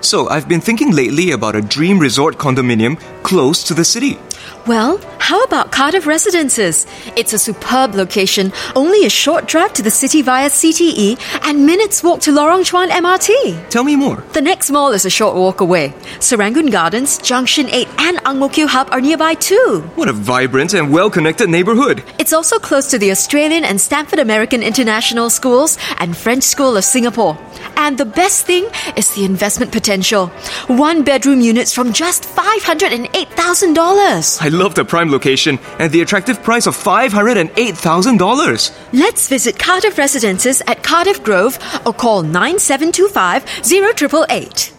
So, I've been thinking lately about a dream resort condominium close to the city. Well, how about Cardiff Residences? It's a superb location, only a short drive to the city via CTE and minutes walk to Lorong Chuan MRT. Tell me more. The next mall is a short walk away. Serangoon Gardens, Junction 8 and Ang Mo Kio Hub are nearby too. What a vibrant and well-connected neighborhood. It's also close to the Australian and Stanford American International Schools and French School of Singapore. And the best thing is the investment potential. 1-bedroom units from just $508,000. I love the prime location and the attractive price of $508,000. Let's visit Cardiff Residences at Cardiff Grove or call 9725 0888.